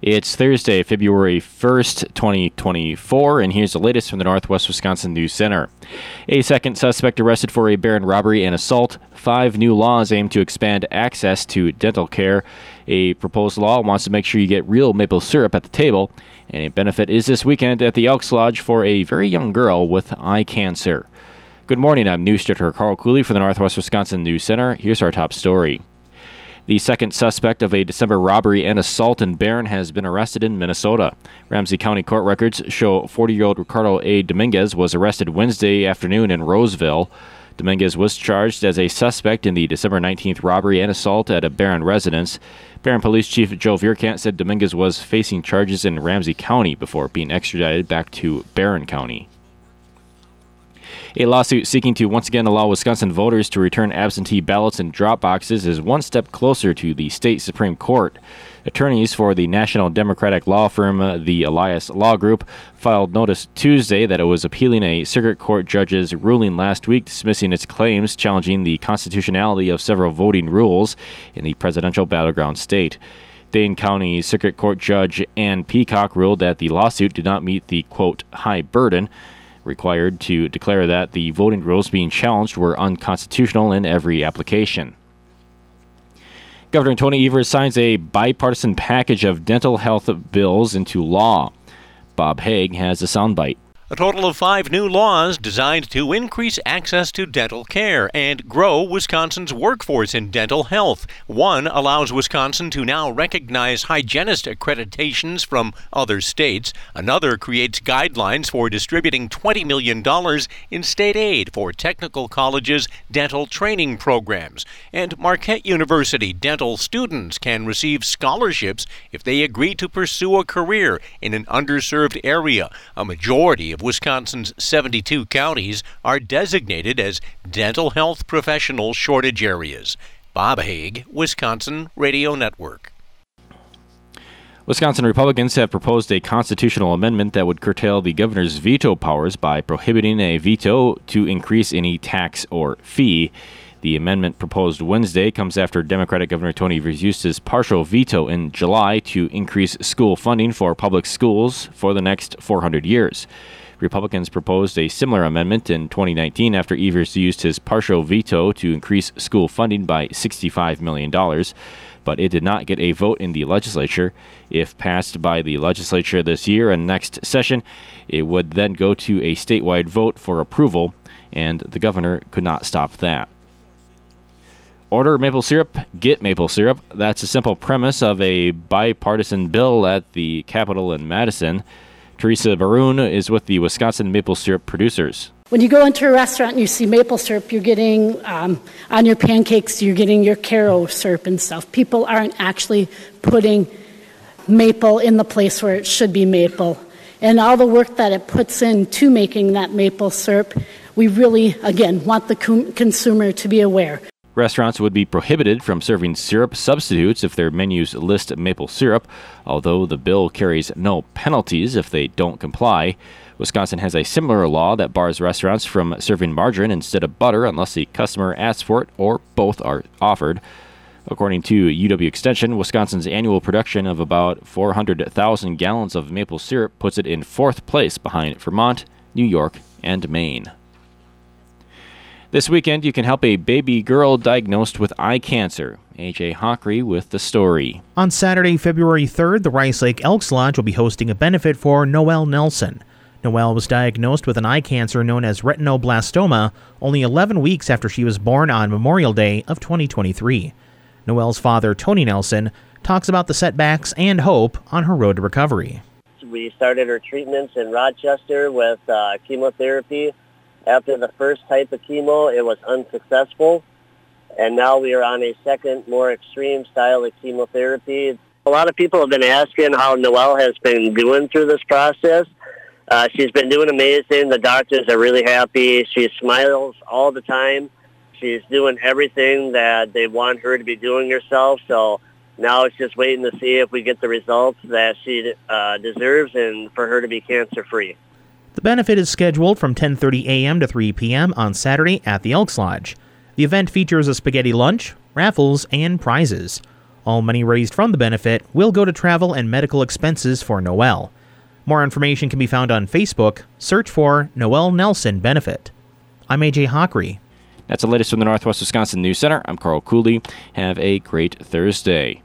It's Thursday, February 1st, 2024, and here's the latest from the Northwest Wisconsin News Center. A second suspect arrested for a Barron robbery and assault. 5 new laws aim to expand access to dental care. A proposed law wants to make sure you get real maple syrup at the table. And a benefit is this weekend at the Elks Lodge for a very young girl with eye cancer. Good morning, I'm News Director Carl Cooley for the Northwest Wisconsin News Center. Here's our top story. The second suspect of a December robbery and assault in Barron has been arrested in Minnesota. Ramsey County court records show 40-year-old Ricardo A. Dominguez was arrested Wednesday afternoon in Roseville. Dominguez was charged as a suspect in the December 19th robbery and assault at a Barron residence. Barron Police Chief Joe Vierkant said Dominguez was facing charges in Ramsey County before being extradited back to Barron County. A lawsuit seeking to once again allow Wisconsin voters to return absentee ballots in drop boxes is one step closer to the state Supreme Court. Attorneys for the national Democratic law firm, the Elias Law Group, filed notice Tuesday that it was appealing a circuit court judge's ruling last week dismissing its claims challenging the constitutionality of several voting rules in the presidential battleground state. Dane County Circuit Court Judge Ann Peacock ruled that the lawsuit did not meet the, quote, high burden required to declare that the voting rules being challenged were unconstitutional in every application. Governor Tony Evers signs a bipartisan package of dental health bills into law. Bob Haig has a soundbite. A total of 5 new laws designed to increase access to dental care and grow Wisconsin's workforce in dental health. One allows Wisconsin to now recognize hygienist accreditations from other states. Another creates guidelines for distributing $20 million in state aid for technical colleges' dental training programs. And Marquette University dental students can receive scholarships if they agree to pursue a career in an underserved area. A majority of Wisconsin's 72 counties are designated as dental health professional shortage areas. Bob Haig, Wisconsin Radio Network. Wisconsin Republicans have proposed a constitutional amendment that would curtail the governor's veto powers by prohibiting a veto to increase any tax or fee. The amendment proposed Wednesday comes after Democratic Governor Tony Evers used his partial veto in July to increase school funding for public schools for the next 400 years. Republicans proposed a similar amendment in 2019 after Evers used his partial veto to increase school funding by $65 million, but it did not get a vote in the legislature. If passed by the legislature this year and next session, it would then go to a statewide vote for approval, and the governor could not stop that. Order maple syrup, get maple syrup. That's a simple premise of a bipartisan bill at the Capitol in Madison. Teresa Baroon is with the Wisconsin Maple Syrup Producers. When you go into a restaurant and you see maple syrup, you're getting, on your pancakes, you're getting your Caro syrup and stuff. People aren't actually putting maple in the place where it should be maple. And all the work that it puts into making that maple syrup, we really, again, want the consumer to be aware. Restaurants would be prohibited from serving syrup substitutes if their menus list maple syrup, although the bill carries no penalties if they don't comply. Wisconsin has a similar law that bars restaurants from serving margarine instead of butter unless the customer asks for it or both are offered. According to UW Extension, Wisconsin's annual production of about 400,000 gallons of maple syrup puts it in 4th place behind Vermont, New York, and Maine. This weekend, you can help a baby girl diagnosed with eye cancer. A.J. Hockery with the story. On Saturday, February 3rd, the Rice Lake Elks Lodge will be hosting a benefit for Noelle Nelson. Noelle was diagnosed with an eye cancer known as retinoblastoma only 11 weeks after she was born on Memorial Day of 2023. Noelle's father, Tony Nelson, talks about the setbacks and hope on her road to recovery. We started her treatments in Rochester with chemotherapy. After the first type of chemo, it was unsuccessful, and now we are on a second, more extreme style of chemotherapy. A lot of people have been asking how Noelle has been doing through this process. She's been doing amazing. The doctors are really happy. She smiles all the time. She's doing everything that they want her to be doing herself, so now it's just waiting to see if we get the results that she deserves and for her to be cancer-free. The benefit is scheduled from 10:30 a.m. to 3 p.m. on Saturday at the Elks Lodge. The event features a spaghetti lunch, raffles, and prizes. All money raised from the benefit will go to travel and medical expenses for Noelle. More information can be found on Facebook. Search for Noelle Nelson Benefit. I'm AJ Hockery. That's the latest from the Northwest Wisconsin News Center. I'm Carl Cooley. Have a great Thursday.